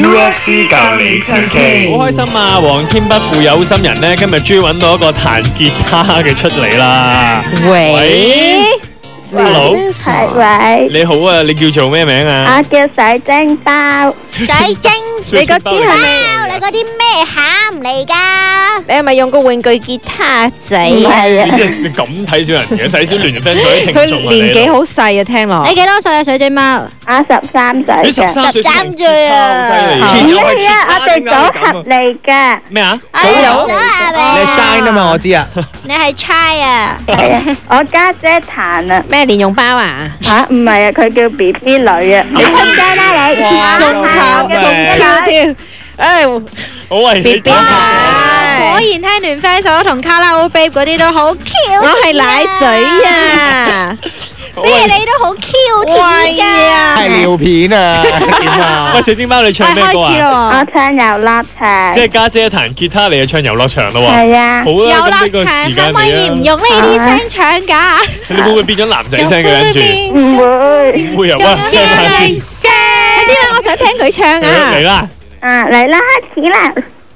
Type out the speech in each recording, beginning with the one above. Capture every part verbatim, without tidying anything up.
U F C 教你唱 K， 好開心啊！皇天不負有心人咧，今日終於揾到一個彈吉他嘅出嚟啦。 喂 ，Hello， 係喂， 你好啊，你叫做咩名啊？ 我叫水晶包。 水晶， 你嗰啲係咪？ 你嗰啲咩餡嚟㗎？ 你係咪用個玩具吉他仔唔啊？ 係啊， 你真係咁睇小人嘅，睇小聯 friend 所啲聽眾佢年紀好細啊，聽落。 你幾多歲啊，水晶貓？ 我十三歲你十嘅。 三歲先十三歲啊好犀利唔係啊，我哋組合嚟㗎。 咩啊？ 早咗啊你係 shine 啊嘛，我知啊。 你係 Chai 啊？ 係啊，我家姐彈啊。 咩蓮蓉包啊？ 吓，唔係啊，佢叫 B B 女啊。你出街啦你。 仲靠仲靠添，唉， 好為你 B B 啊！ 果然聽聯 friend 所同卡拉 O babe 嗰啲都好 Q， 我係奶嘴啊！ 咩你都好 Q 甜喂㗎。 啊！ 係尿片啊？點啊？ 喂，水晶包你唱咩喂， 歌啊？ 開始咯我唱遊樂場。 即係家姐彈吉他，你就唱遊樂場咯喎。 係啊。 好喎！遊啦，咁呢樂個時間場可唔可以唔你啊， 用呢啲聲唱㗎？ 你會唔會變咗男仔聲嘅跟住？ 唔會。 唔會啊！喂，唱下先。 快啲啦，我想聽佢唱啊！ 嚟啦！ 啊，嚟啦，開始啦。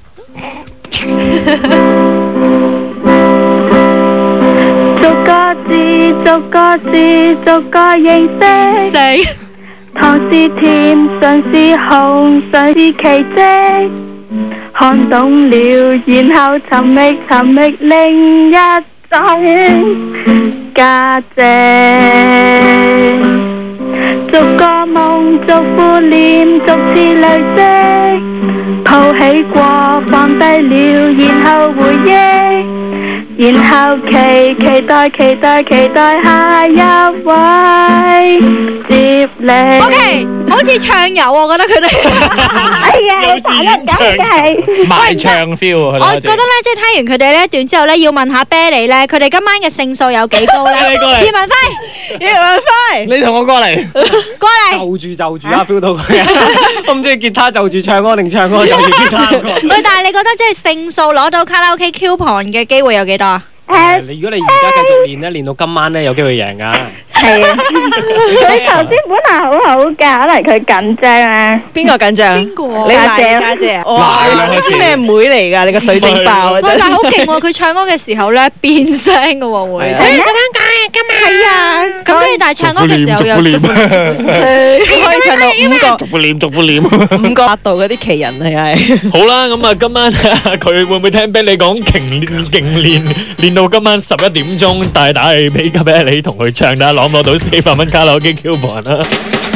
逐個字，逐個字，逐個認識。 死！ 糖是甜，唇是紅，唇是奇蹟。看懂了，然後尋覓尋覓另一種價值。逐個夢，逐副臉，逐次累積。抱起過，放低了，然後回憶。然後期期待期待期待下一位接力。 O K，好似唱友，我覺得佢哋。 哎呀， 幼稚園唱梗係賣唱 feel 啊！ 我覺得咧，即係聽完佢哋呢一段之後咧，要問下啤梨咧，佢哋今晚嘅勝數有幾高咧？ 你過嚟葉文輝， 葉文輝， 你同我過嚟， 過嚟。 就住就住啊 feel 到佢啊！我唔知吉他就住唱歌定唱歌就住吉他嗰個。 喂，但係你覺得即係勝數攞到卡拉 OK coupon嘅機會有幾多啊？ 誒， 你如果你而家繼續練咧，練到今晚咧，有機會贏噶。 係啊，佢頭先本來好好㗎，可能佢緊張啊。 邊個緊張？ 邊個啊你賴你家姐啊？哇！ 賴兩個字呢啲咩妹嚟㗎？你個水晶包啊！ 喂， 真係但係好勁喎！佢唱歌嘅時候咧變聲嘅喎會。 係啊咁樣講嘅今日係啊，咁跟住但係唱歌嘅時候又逐副可以唱到五個逐副臉，逐副臉。 五個八度嗰啲奇人係係。 好啦，咁啊，今晚佢會唔會聽俾你講勁練勁練練到今晚十一點鐘，大打氣俾俾你同佢唱啦，攞唔攞到四百蚊卡拉 OK coupon 啦？